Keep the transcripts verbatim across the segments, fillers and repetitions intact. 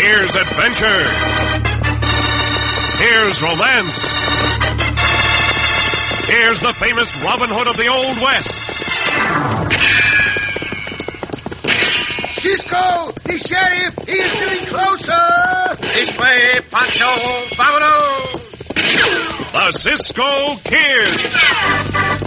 Here's adventure. Here's romance. Here's the famous Robin Hood of the Old West. Cisco, the sheriff, he is getting closer. This way, Pancho, vámonos. The Cisco Kid.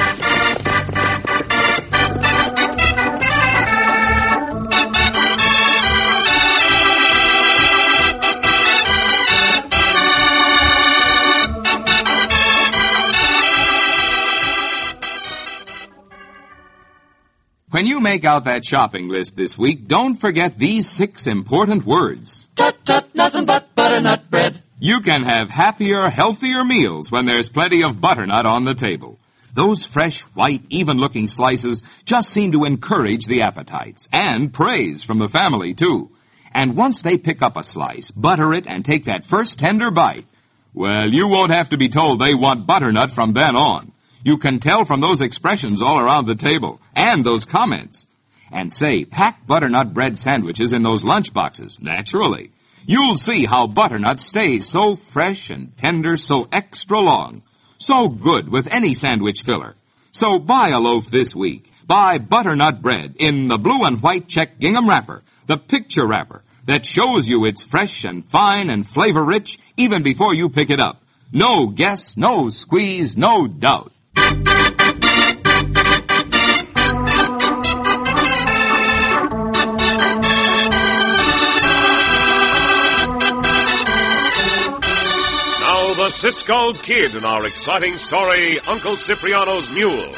When you make out that shopping list this week, don't forget these six important words. Tut, tut, nothing but butternut bread. You can have happier, healthier meals when there's plenty of butternut on the table. Those fresh, white, even-looking slices just seem to encourage the appetites, and praise from the family, too. And once they pick up a slice, butter it, and take that first tender bite, well, you won't have to be told they want butternut from then on. You can tell from those expressions all around the table, and those comments. And say, pack butternut bread sandwiches in those lunch boxes, naturally. You'll see how butternut stays so fresh and tender, so extra long. So good with any sandwich filler. So buy a loaf this week. Buy butternut bread in the blue and white check gingham wrapper, the picture wrapper, that shows you it's fresh and fine and flavor-rich even before you pick it up. No guess, no squeeze, no doubt. The Cisco Kid in our exciting story, Uncle Cipriano's Mule.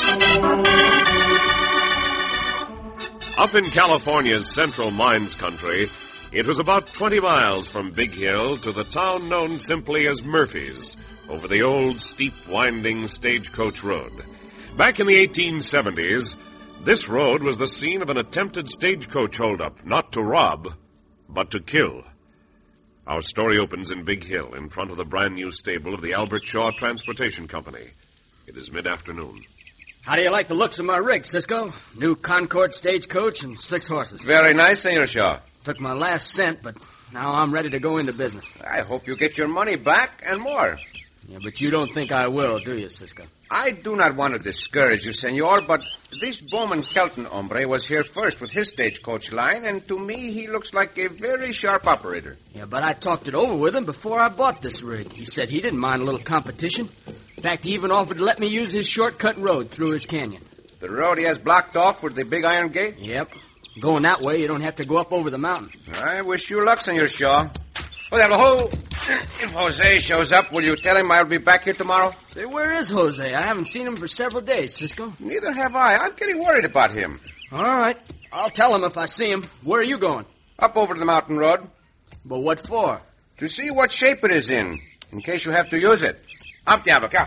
Up in California's central mines country, it was about twenty miles from Big Hill to the town known simply as Murphy's, over the old, steep, winding stagecoach road. Back in the eighteen seventies, this road was the scene of an attempted stagecoach holdup, not to rob, but to kill. Our story opens in Big Hill, in front of the brand-new stable of the Albert Shaw Transportation Company. It is mid-afternoon. How do you like the looks of my rig, Cisco? New Concord stagecoach and six horses. Very nice, Senor Shaw. Took my last cent, but now I'm ready to go into business. I hope you get your money back and more. Yeah, but you don't think I will, do you, Cisco? I do not want to discourage you, senor, but this Bowman Kelton hombre was here first with his stagecoach line, and to me he looks like a very sharp operator. Yeah, but I talked it over with him before I bought this rig. He said he didn't mind a little competition. In fact, he even offered to let me use his shortcut road through his canyon. The road he has blocked off with the big iron gate? Yep. Going that way, you don't have to go up over the mountain. I wish you luck, Senor Shaw. Well, ho, if Jose shows up, will you tell him I'll be back here tomorrow? Say, where is Jose? I haven't seen him for several days, Cisco. Neither have I. I'm getting worried about him. All right. I'll tell him if I see him. Where are you going? Up over the mountain road. But what for? To see what shape it is in, in case you have to use it. Up, Diablo, come.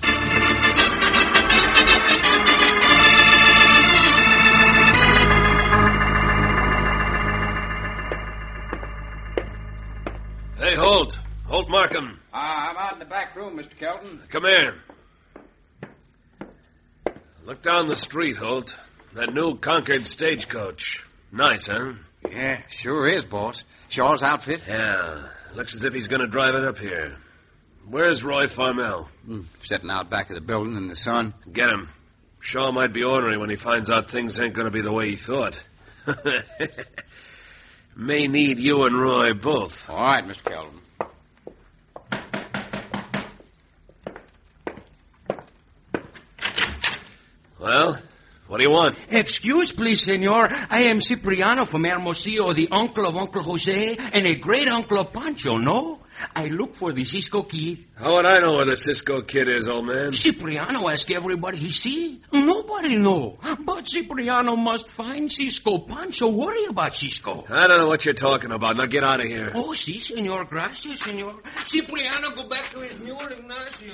Hey, Holt. Holt Markham. Uh, I'm out in the back room, Mister Kelton. Come here. Look down the street, Holt. That new Concord stagecoach. Nice, huh? Yeah, sure is, boss. Shaw's outfit? Yeah. Looks as if he's going to drive it up here. Where's Roy Farmell? Mm, sitting out back of the building in the sun. Get him. Shaw might be ornery when he finds out things ain't going to be the way he thought. May need you and Roy both. All right, Mister Kelton. Well, what do you want? Excuse, please, senor. I am Cipriano from Hermosillo, the uncle of Uncle Jose and a great-uncle of Pancho, no? I look for the Cisco Kid. How would I know where the Cisco Kid is, old man? Cipriano ask everybody he see. Nobody know. But Cipriano must find Cisco. Pancho worry about Cisco. I don't know what you're talking about. Now get out of here. Oh, si, senor. Gracias, senor. Cipriano go back to his mule, Ignacio.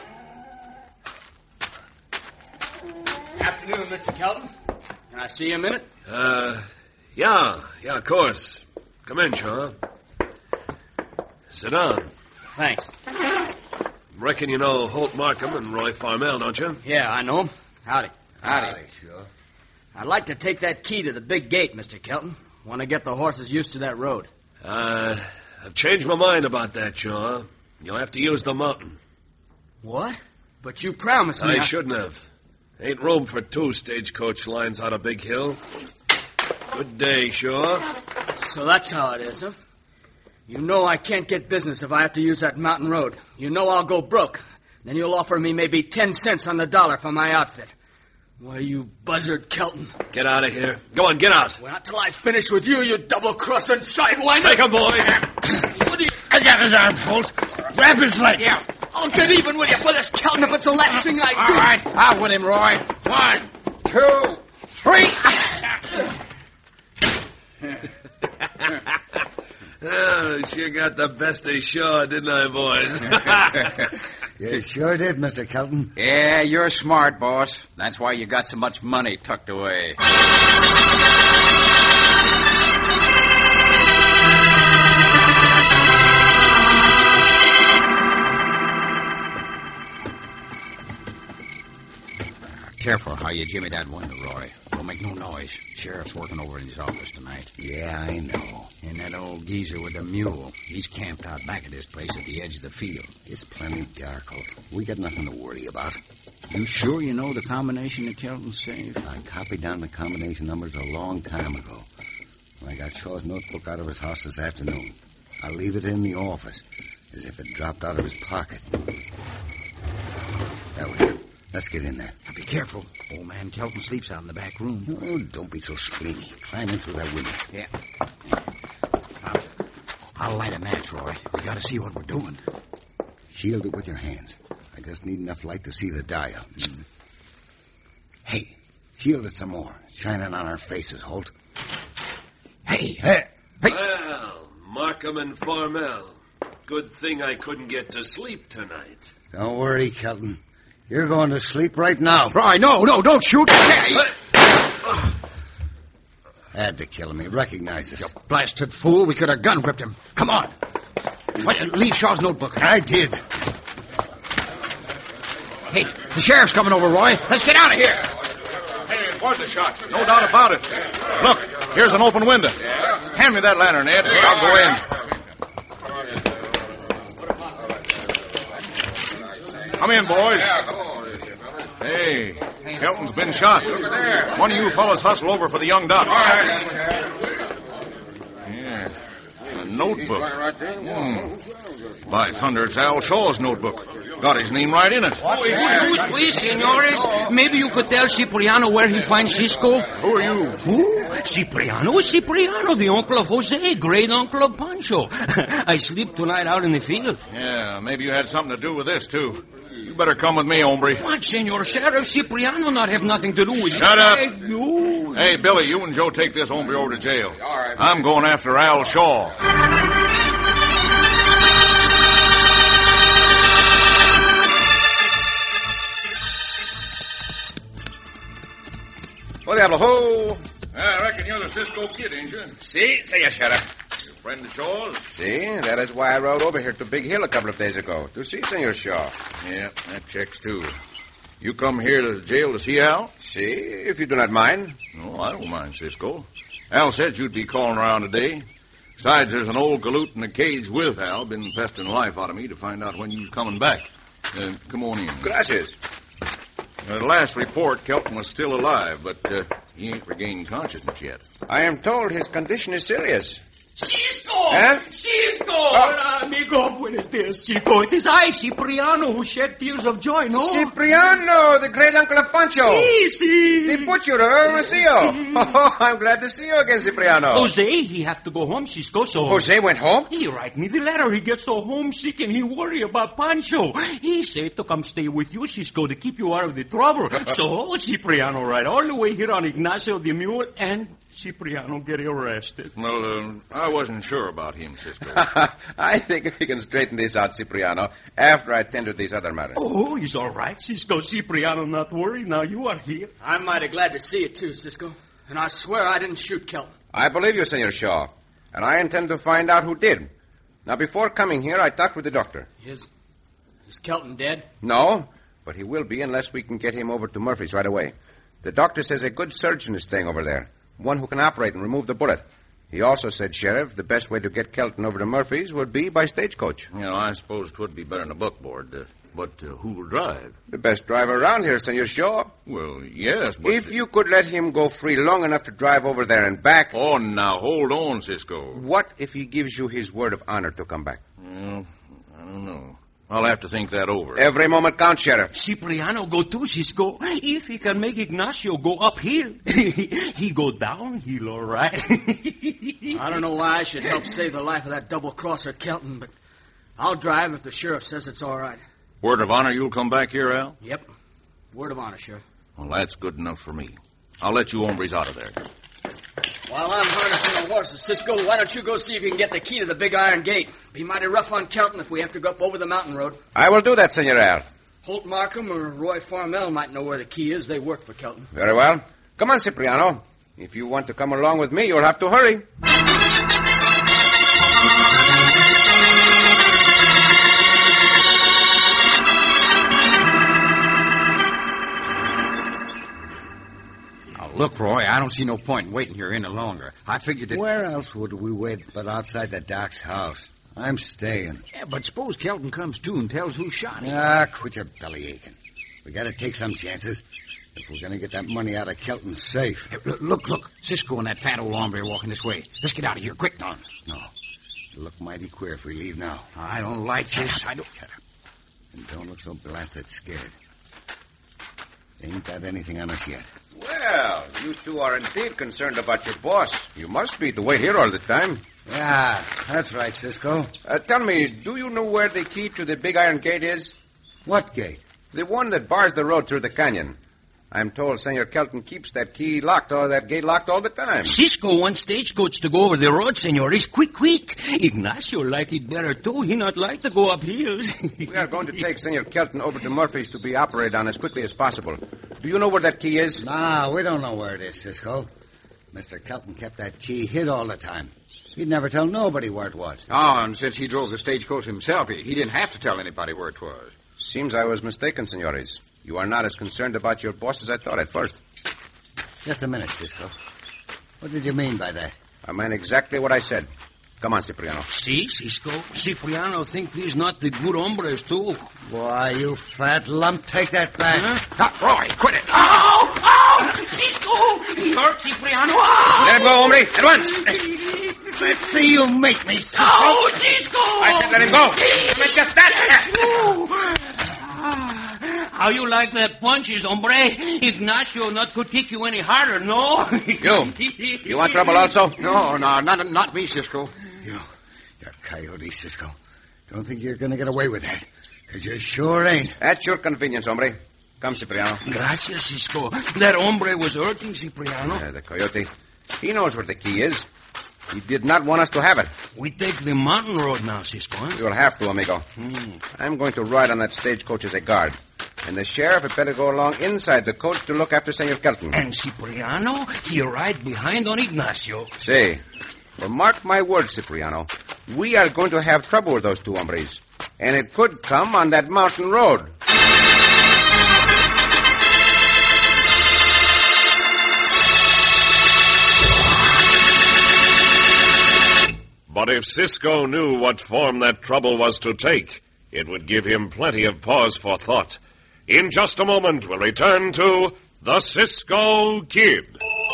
Afternoon, Mister Kelton. Can I see you a minute? Uh, yeah. Yeah, of course. Come in, Shaw. Sit down. Thanks. Reckon you know Holt Markham and Roy Farmell, don't you? Yeah, I know him. Howdy. Howdy. Howdy, sure. I'd like to take that key to the big gate, Mister Kelton. Want to get the horses used to that road. Uh, I've changed my mind about that, Shaw. You'll have to use the mountain. What? But you promised me... I shouldn't have. Ain't room for two stagecoach lines out of Big Hill. Good day, Shaw. So that's how it is, huh? You know I can't get business if I have to use that mountain road. You know I'll go broke. Then you'll offer me maybe ten cents on the dollar for my outfit. Why, you buzzard Kelton. Get out of here. Go on, get out. Well, not till I finish with you, you double-crossing sidewinder. Take him, boys. What do you... I got his arm, Holt. Grab his leg. Yeah. I'll get even with you for this, Kelton, if it's the last thing I do. All right, out with him, Roy. One, two, three. Oh, sure got the best of Shaw, didn't I, boys? You sure did, Mister Kelton. Yeah, you're smart, boss. That's why you got so much money tucked away. Careful how you jimmy that window, Roy. Don't make no noise. Sheriff's working over in his office tonight. Yeah, I know. And that old geezer with the mule, he's camped out back of this place at the edge of the field. It's plenty dark, Holt. We got nothing to worry about. You sure you know the combination of Kelton's safe? I copied down the combination numbers a long time ago. When I got Shaw's notebook out of his house this afternoon. I'll leave it in the office, as if it dropped out of his pocket. That way. Let's get in there. Now be careful. Old man Kelton sleeps out in the back room. Oh, don't be so spleeny. Climb in through that window. Yeah. I'll, I'll light a match, Roy. We gotta see what we're doing. Shield it with your hands. I just need enough light to see the dial. Mm. Hey, shield it some more. Shining on our faces, Holt. Hey! Hey! Hey! Well, Markham and Formell. Good thing I couldn't get to sleep tonight. Don't worry, Kelton. You're going to sleep right now. Roy, no, no, don't shoot. Hey! Had to kill him. He recognized us. You blasted fool. We could have gun whipped him. Come on. Wait, leave Shaw's notebook. I did. Hey, the sheriff's coming over, Roy. Let's get out of here. Hey, it was a shot. No doubt about it. Look, here's an open window. Hand me that lantern, Ed. I'll go in. Come in, boys. Hey, Kelton's been shot. One of you fellas hustle over for the young doctor. Yeah, a notebook. Hmm. By thunder, it's Al Shaw's notebook. Got his name right in it. Excuse me, senores. Maybe you could tell Cipriano where he finds Cisco? Who are you? Who? Cipriano is Cipriano, the uncle of Jose, great uncle of Pancho. I sleep tonight out in the field. Yeah, maybe you had something to do with this, too. You better come with me, hombre. What, Senor Sheriff? Cipriano not have nothing to do with it. Shut up. Hey, you. Hey, Billy, you and Joe take this hombre over to jail. All right. I'm going after Al Shaw. Oh, diablo, ho! I reckon you're the Cisco Kid, ain't you? See, say ya, Sheriff. Your friend of Shaw's? See, that is why I rode over here to Big Hill a couple of days ago, to see Senor Shaw. Yeah, that checks, too. You come here to jail to see Al? See, if you do not mind. No, I don't mind, Cisco. Al said you'd be calling around today. Besides, there's an old galoot in a cage with Al, been pestering the life out of me to find out when you was coming back. Uh, come on in. Gracias. Uh, the last report, Kelton was still alive, but uh, he ain't regained consciousness yet. I am told his condition is serious. Cisco! Huh? Cisco! Oh. Amigo, buenos dias, Chico. It is I, Cipriano, who shed tears of joy, no? Cipriano, the great uncle of Pancho. Si, si. The butcher of Hermosillo. Si. Oh, I'm glad to see you again, Cipriano. Jose, he have to go home, Cisco, so... Jose went home? He write me the letter. He gets so homesick and he worry about Pancho. He said to come stay with you, Cisco, to keep you out of the trouble. So, Cipriano ride all the way here on Ignacio the Mule and... Cipriano get arrested. Well, uh, I wasn't sure about him, Cisco. I think we can straighten this out, Cipriano, after I tend to these other matters. Oh, he's all right, Cisco. Cipriano, not worry. Now you are here. I'm mighty glad to see you, too, Cisco. And I swear I didn't shoot Kelton. I believe you, Senor Shaw. And I intend to find out who did. Now, before coming here, I talked with the doctor. Is, is Kelton dead? No, but he will be unless we can get him over to Murphy's right away. The doctor says a good surgeon is staying over there. One who can operate and remove the bullet. He also said, Sheriff, the best way to get Kelton over to Murphy's would be by stagecoach. You know, I suppose it would be better than a buckboard. Uh, but uh, who will drive? The best driver around here, Senor Shaw. Well, yes, but... If you could let him go free long enough to drive over there and back... Oh, now, hold on, Cisco. What if he gives you his word of honor to come back? Well, I don't know. I'll have to think that over. Every moment counts, Sheriff. Cipriano go too, Cisco. If he can make Ignacio go uphill, he go downhill, all right. I don't know why I should help save the life of that double-crosser Kelton, but I'll drive if the sheriff says it's all right. Word of honor you'll come back here, Al? Yep. Word of honor, Sheriff. Well, that's good enough for me. I'll let you hombres out of there. While I'm harnessing the horses, Cisco, why don't you go see if you can get the key to the big iron gate? Be mighty rough on Kelton if we have to go up over the mountain road. I will do that, Senor Al. Holt Markham or Roy Farmell might know where the key is. They work for Kelton. Very well. Come on, Cipriano. If you want to come along with me, you'll have to hurry. Look, Roy, I don't see no point in waiting here any longer. I figured that... Where else would we wait but outside the doc's house? I'm staying. Yeah, but suppose Kelton comes to and tells who shot him. Ah, quit your belly aching. We gotta take some chances if we're gonna get that money out of Kelton's safe. Hey, look, look, look. Cisco and that fat old hombre are walking this way. Let's get out of here quick, Don. No. It'll look mighty queer if we leave now. I don't like this. I don't... Shut up. And don't look so blasted scared. Ain't got anything on us yet. Well, you two are indeed concerned about your boss. You must be to wait here all the time. Yeah, that's right, Cisco. Uh, tell me, do you know where the key to the big iron gate is? What gate? The one that bars the road through the canyon. I'm told Senor Kelton keeps that key locked, or that gate locked all the time. Cisco wants stagecoach to go over the road, senores. Quick, quick. Ignacio like it better, too. He not like to go up hills. We are going to take Senor Kelton over to Murphy's to be operated on as quickly as possible. Do you know where that key is? Nah, we don't know where it is, Cisco. Mister Kelton kept that key hid all the time. He'd never tell nobody where it was. Oh, and since he drove the stagecoach himself, he, he didn't have to tell anybody where it was. Seems I was mistaken, senores. You are not as concerned about your boss as I thought at first. Just a minute, Cisco. What did you mean by that? I meant exactly what I said. Come on, Cipriano. See, Cisco? Cipriano think he's not the good hombres, too. Why, you fat lump, take that back. Huh? Ah, Roy, quit it. Ow! Ow! Cisco! He hurt Cipriano. Ow! Let him go, hombre, at once. Let's see you make me, Cisco. Oh, Cisco! I said let him go. I meant just that. How you like that punches, hombre? Ignacio not could kick you any harder, no? You. You want trouble also? No, no, not, not me, Cisco. You, you coyote, Cisco. Don't think you're going to get away with that, because you sure ain't. At your convenience, hombre. Come, Cipriano. Gracias, Cisco. That hombre was hurting Cipriano. Uh, the coyote. He knows where the key is. He did not want us to have it. We take the mountain road now, Cisco, huh? You'll have to, amigo. Hmm. I'm going to ride on that stagecoach as a guard. And the sheriff had better go along inside the coach to look after Senor Kelton. And Cipriano, he ride behind on Ignacio. Say, well, mark my words, Cipriano. We are going to have trouble with those two hombres. And it could come on that mountain road. But if Cisco knew what form that trouble was to take, it would give him plenty of pause for thought. In just a moment, we'll return to The Cisco Kid.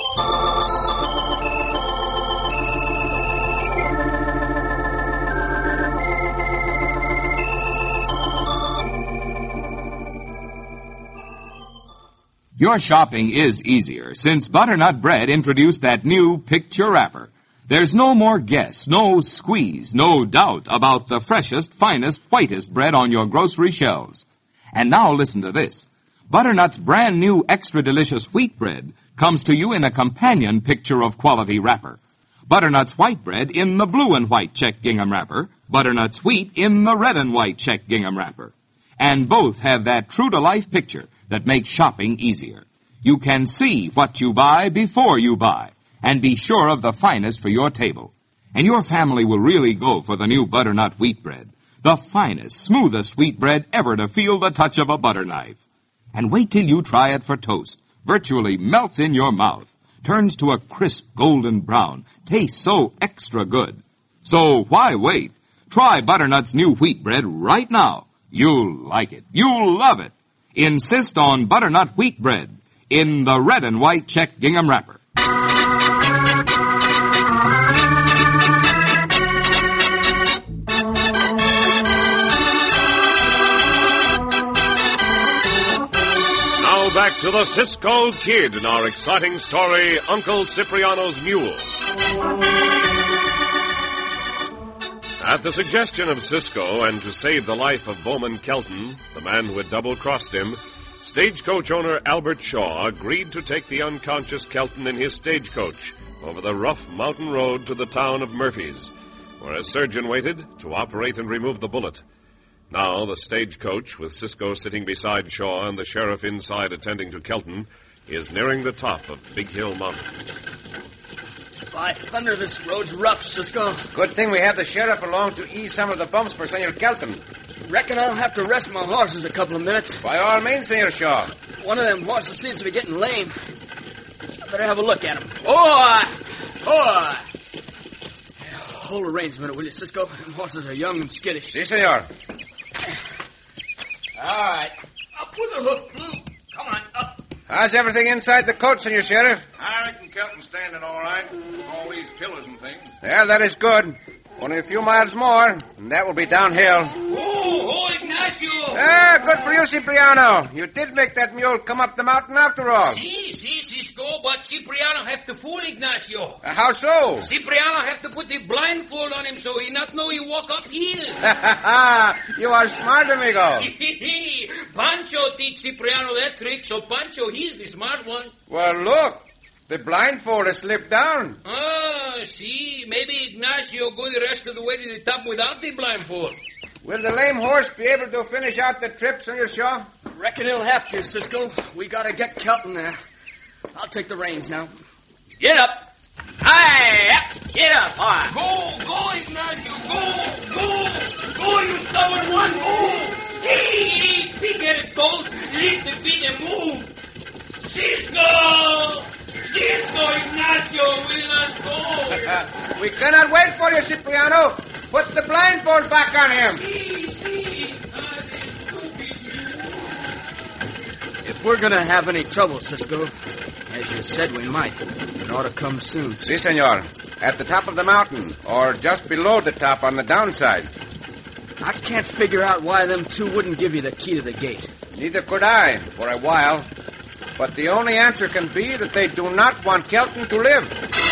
Your shopping is easier since Butternut Bread introduced that new picture wrapper. There's no more guess, no squeeze, no doubt about the freshest, finest, whitest bread on your grocery shelves. And now listen to this. Butternut's brand new extra delicious wheat bread comes to you in a companion picture of quality wrapper. Butternut's white bread in the blue and white check gingham wrapper, Butternut's wheat in the red and white check gingham wrapper. And both have that true-to-life picture that makes shopping easier. You can see what you buy before you buy, and be sure of the finest for your table. And your family will really go for the new Butternut wheat bread, the finest, smoothest wheat bread ever to feel the touch of a butter knife. And wait till you try it for toast. Virtually melts in your mouth. turns to a crisp golden brown, tastes so extra good. So why wait? Try Butternut's new wheat bread right now. You'll like it. You'll love it. Insist on Butternut wheat bread in the red and white check gingham wrapper. Now back to the Cisco Kid in our exciting story, Uncle Cipriano's Mule. At the suggestion of Cisco, and to save the life of Bowman Kelton, the man who had double-crossed him, stagecoach owner Albert Shaw agreed to take the unconscious Kelton in his stagecoach over the rough mountain road to the town of Murphy's, where a surgeon waited to operate and remove the bullet. Now the stagecoach, with Cisco sitting beside Shaw and the sheriff inside attending to Kelton, is nearing the top of Big Hill Mountain. By thunder, this road's rough, Cisco. Good thing we have the sheriff along to ease some of the bumps for Senor Kelton. Reckon I'll have to rest my horses a couple of minutes. By all means, Senor Shaw. One of them horses seems to be getting lame. I better have a look at him. Oh! Oh! Hold the reins a minute, will you, Cisco? Them horses are young and skittish. Si, senor. All right. Up with the hoof, Blue. Come on, up. How's everything inside the coach, Senor Sheriff? I reckon Kelton's standing all right. All these pillars and things. Yeah, that is good. Only a few miles more, and that will be downhill. Oh, oh, Ignacio! Ah, good for you, Cipriano. You did make that mule come up the mountain after all. Si, si, Cisco, but Cipriano have to fool Ignacio. Uh, how so? Cipriano have to put the blindfold on him so he not know he walk uphill. You are smart, amigo. Pancho teach Cipriano that trick, so Pancho, he's the smart one. Well, look. The blindfold has slipped down. Ah, see, maybe Ignacio go the rest of the way to the top without the blindfold. Will the lame horse be able to finish out the trip, Senor Shaw? Reckon he'll have to, Cisco. We gotta get Kelton there. I'll take the reins now. Get up. Aye, up. Get up. Aye. Go, go, Ignacio. Go, go. Go, you stubborn one. Go. Hey, big-headed goat. Leave the feet and move. Cisco! Cisco, Ignacio will not go. We cannot wait for you, Cipriano. Put the blindfold back on him. Si, si. If we're gonna have any trouble, Cisco, as you said we might, it ought to come soon. Si, senor. At the top of the mountain, or just below the top on the downside. I can't figure out why them two wouldn't give you the key to the gate. Neither could I, for a while. But the only answer can be that they do not want Kelton to live.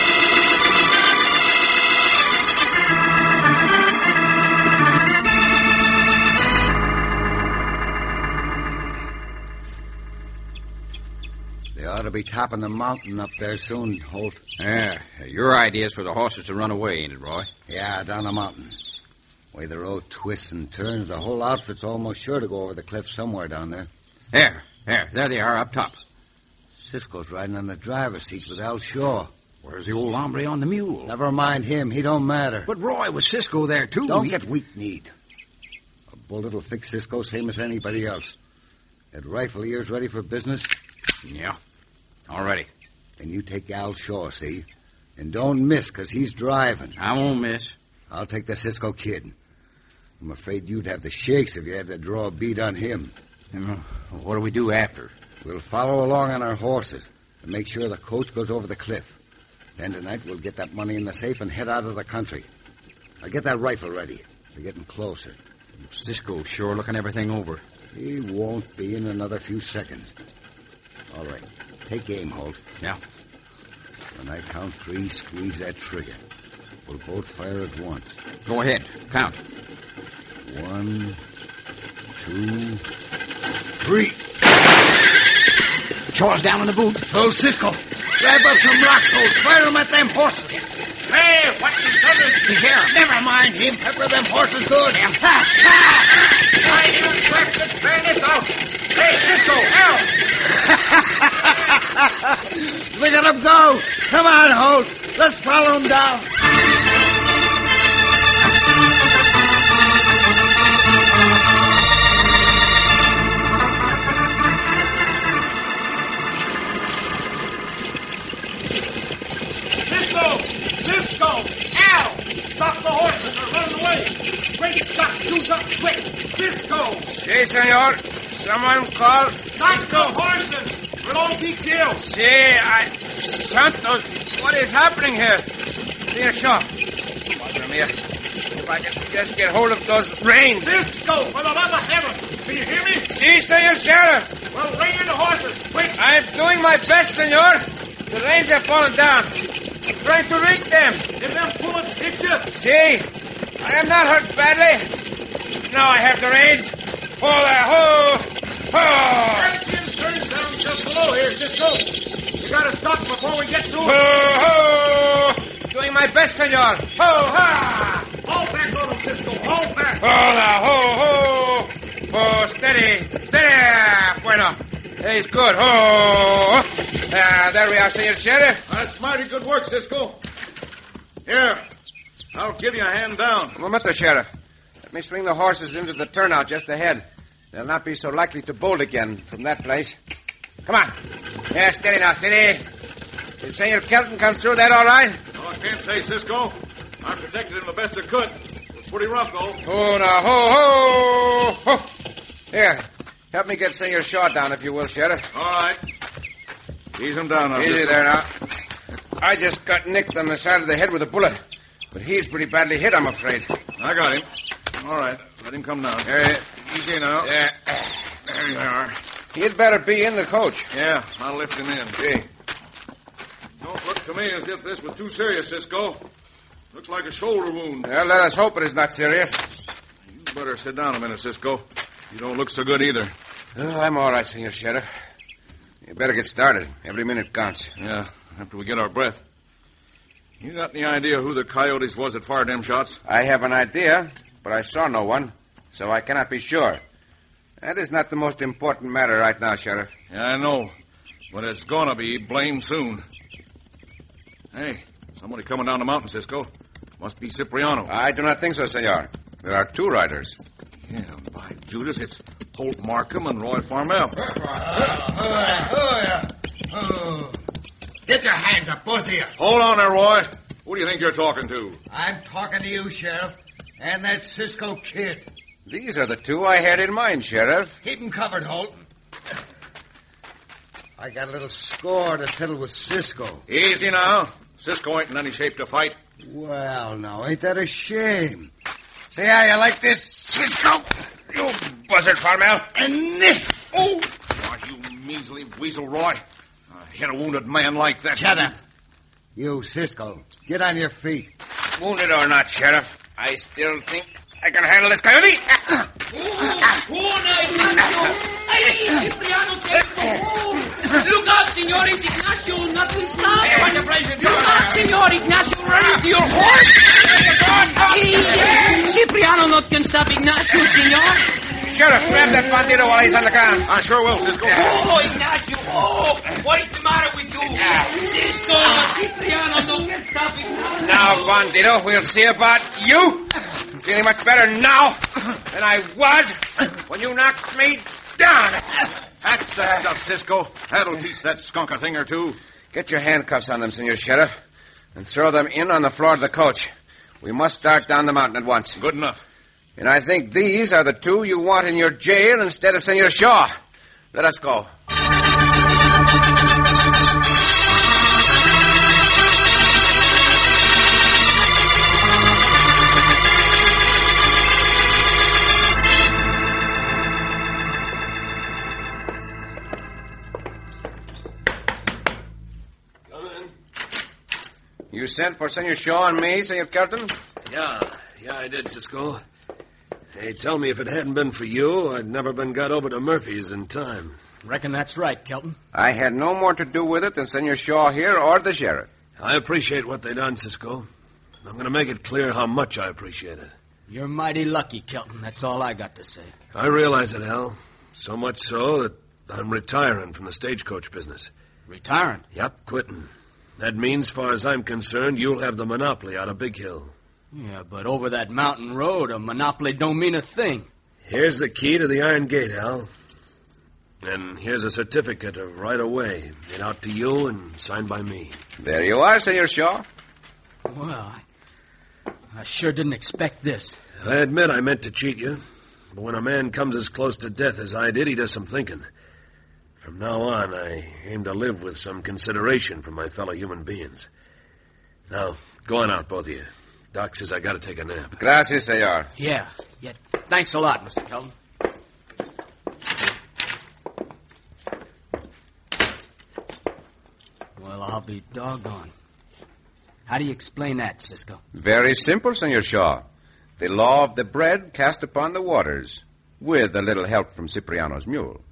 They ought to be topping the mountain up there soon, Holt. Yeah, your idea is for the horses to run away, ain't it, Roy? Yeah, down the mountain. The way the road twists and turns, the whole outfit's almost sure to go over the cliff somewhere down there. There, there, there they are up top. Cisco's riding on the driver's seat with Al Shaw. Where's the old hombre on the mule? Never mind him. He don't matter. But Roy, was Cisco there, too? Don't he... get weak-kneed. A bullet will fix Cisco same as anybody else. That rifle ear's ready for business? Yeah, all ready. Then you take Al Shaw, see? And don't miss, because he's driving. I won't miss. I'll take the Cisco Kid. I'm afraid you'd have the shakes if you had to draw a bead on him. You know, what do we do after? We'll follow along on our horses and make sure the coach goes over the cliff. Then tonight we'll get that money in the safe and head out of the country. I'll get that rifle ready. We're getting closer. Cisco's sure looking everything over. He won't be in another few seconds. All right. Take aim, Holt. Yeah. When I count three, squeeze that trigger. We'll both fire at once. Go ahead. Count. One, two, three. Shaw's down in the boot. So, Cisco, grab up some rocks, Holt. Fire them at them horses. Hey, what the hell The sheriff. Never mind him. Pepper them horses good. Ha, ha! I didn't blasted burn this out. Hey, Cisco, help! Look at them go. Come on, Holt. Let's follow them down. Cisco! Al! Stop the horses, they're running away! Great Scott, do something quick! Cisco! Si, senor. Someone call... Cisco, horses! We'll all be killed! Si, I... Santos, what is happening here? Senor Shaw. Madre mia. If I can just get hold of those reins. Cisco, for the love of heaven! Can you hear me? Si, senor Sheriff. Well, rein in the horses, quick! I'm doing my best, senor. The reins have fallen down. I'm trying to reach them. Did them bullets hit you? Si. I am not hurt badly. Now I have the reins. Pull there, ho! Ho! Everything turns down just below here, Cisco. You gotta stop before we get to Ho, it. ho! Doing my best, senor. Ho, ha! All back on them, Cisco, all back. Hola, ho, ho! Ho, steady, steady. Bueno. He's good. Ho! Ah, there we are, senor sheriff. That's mighty good work, Cisco. Here, I'll give you a hand down. Un momento, sheriff. Let me swing the horses into the turnout just ahead. They'll not be so likely to bolt again from that place. Come on. Yeah, steady now, steady. Did Senor Kelton come through that all right? No, I can't say, Cisco. I protected him the best I could. It was pretty rough, though. Oh, now, ho, ho, ho. Here, help me get Senor Shaw down, if you will, Sheriff. All right. Ease him down now, Easy Cisco. there now. I just got nicked on the side of the head with a bullet. But he's pretty badly hit, I'm afraid. I got him. All right. Let him come down. Uh, Easy now. Yeah. There you are. He'd better be in the coach. Yeah, I'll lift him in. See. Don't look to me as if this was too serious, Cisco. Looks like a shoulder wound. Well, let us hope it is not serious. You better sit down a minute, Cisco. You don't look so good either. Oh, I'm all right, Senor Sheriff. You better get started. Every minute counts. Yeah, after we get our breath. You got any idea who the coyotes was that fired them shots? I have an idea, but I saw no one, so I cannot be sure. That is not the most important matter right now, Sheriff. Yeah, I know. But it's gonna be blamed soon. Hey, somebody coming down the mountain, Cisco. Must be Cipriano. I do not think so, Senor. There are two riders. Yeah, by Judas, it's Holt Markham and Roy Farmell. Get your hands up, both of you. Hold on there, Roy. Who do you think you're talking to? I'm talking to you, Sheriff, and that Cisco kid. These are the two I had in mind, Sheriff. Keep him covered, Holt. I got a little score to settle with Cisco. Easy now. Cisco ain't in any shape to fight. Well, now, ain't that a shame? Say how you like this, Cisco? You buzzard, Farmell. And this! Oh! Why, you measly weasel, Roy. Uh, hit a wounded man like that. Shut up. You, Cisco, get on your feet. Wounded or not, Sheriff, I still think I can handle this coyote. Oh, oh, Ignacio! Ay, Cipriano, take the hold! Look out, senores. Ignacio, nothing stop. Look out, senor Ignacio, run into your horse. Hey, Cipriano not can stop Ignacio, senor. Sheriff, grab that bandito while he's on the ground. I sure will, Cisco. Oh, Ignacio, oh, what is the matter with you? Cisco, Cipriano no can stop Ignacio. Now, bandito, we'll see about you. I'm feeling much better now than I was when you knocked me down. That's the stuff, Cisco. That'll teach that skunk a thing or two. Get your handcuffs on them, Senor Sheriff, and throw them in on the floor of the coach. We must start down the mountain at once. Good enough. And I think these are the two you want in your jail instead of Senor Shaw. Let us go. You sent for Senor Shaw and me, Senor Kelton? Yeah, yeah, I did, Cisco. Hey, tell me, if it hadn't been for you, I'd never been got over to Murphy's in time. Reckon that's right, Kelton. I had no more to do with it than Senor Shaw here or the sheriff. I appreciate what they done, Cisco. I'm going to make it clear how much I appreciate it. You're mighty lucky, Kelton. That's all I got to say. I realize it, Al. So much so that I'm retiring from the stagecoach business. Retiring? Yep, quitting. That means, as far as I'm concerned, you'll have the monopoly out of Big Hill. Yeah, but over that mountain road, a monopoly don't mean a thing. Here's the key to the Iron Gate, Al. And here's a certificate of right-of-way made out to you and signed by me. There you are, Senor Shaw. Well, I, I sure didn't expect this. I admit I meant to cheat you. But when a man comes as close to death as I did, he does some thinking. From now on, I aim to live with some consideration for my fellow human beings. Now, go on out, both of you. Doc says I gotta take a nap. Gracias, senor. Yeah, yeah. Thanks a lot, Mister Kelton. Well, I'll be doggone. How do you explain that, Cisco? Very simple, Senor Shaw. The law of the bread cast upon the waters, with a little help from Cipriano's mule.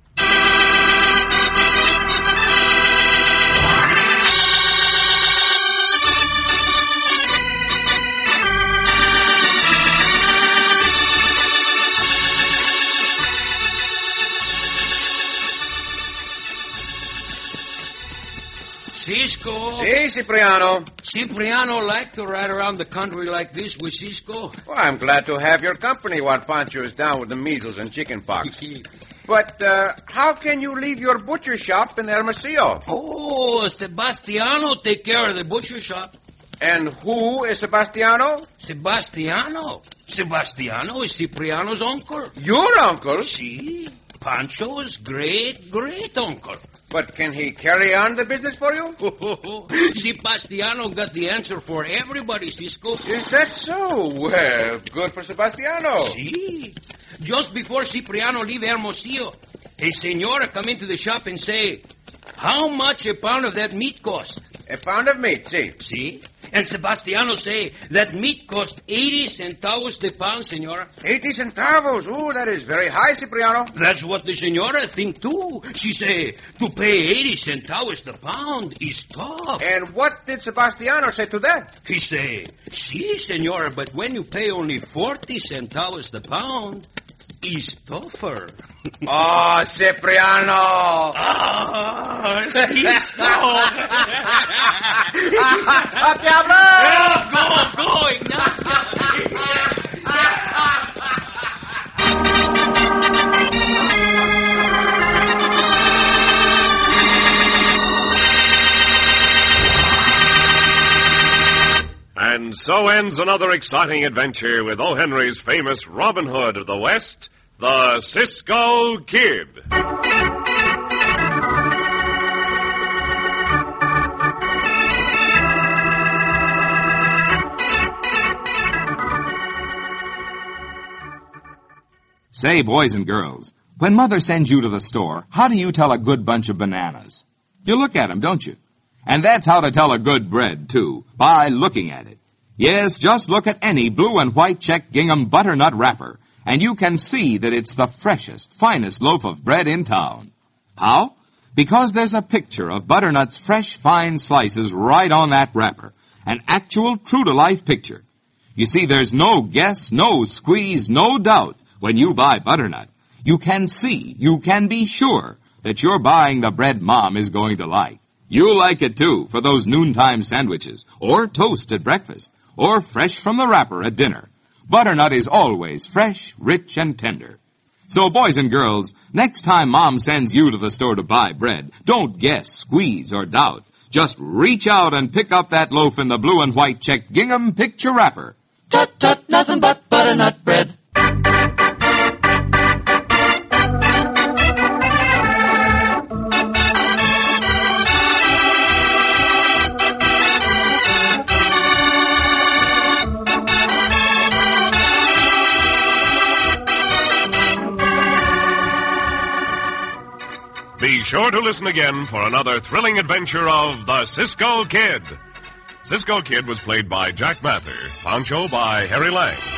Cisco. Hey, Cipriano. Cipriano like to ride around the country like this with Cisco. Well, I'm glad to have your company while Pancho is down with the measles and chicken pox. But uh, how can you leave your butcher shop in Hermosillo? Oh, Sebastiano take care of the butcher shop. And who is Sebastiano? Sebastiano. Sebastiano is Cipriano's uncle. Your uncle? See? Pancho's great-great-uncle. But can he carry on the business for you? Sebastiano got the answer for everybody, Cisco. Is that so? Well, good for Sebastiano. See? Just before Cipriano leave Hermosillo, a senora come into the shop and say, how much a pound of that meat cost? A pound of meat, see. See? And Sebastiano say that meat cost eighty centavos the pound, senora. Eighty centavos? Oh, that is very high, Cipriano. That's what the senora think, too. She say, to pay eighty centavos the pound is tough. And what did Sebastiano say to that? He say, see, senora, but when you pay only forty centavos the pound, is tougher. Oh, Cipriano! Ah, Cisco! Diablo! Go, go, Ignacio! And so ends another exciting adventure with O. Henry's famous Robin Hood of the West, the Cisco Kid. Say, boys and girls, when Mother sends you to the store, how do you tell a good bunch of bananas? You look at them, don't you? And that's how to tell a good bread, too, by looking at it. Yes, just look at any blue and white check gingham butternut wrapper, and you can see that it's the freshest, finest loaf of bread in town. How? Because there's a picture of butternut's fresh, fine slices right on that wrapper. An actual, true-to-life picture. You see, there's no guess, no squeeze, no doubt when you buy butternut. You can see, you can be sure that you're buying the bread Mom is going to like. You'll like it, too, for those noontime sandwiches, or toast at breakfast, or fresh from the wrapper at dinner. Butternut is always fresh, rich, and tender. So, boys and girls, next time Mom sends you to the store to buy bread, don't guess, squeeze, or doubt. Just reach out and pick up that loaf in the blue and white checked gingham picture wrapper. Tut, tut, nothing but butternut bread. Be sure to listen again for another thrilling adventure of the Cisco Kid. Cisco Kid was played by Jack Mather, Pancho by Harry Lang.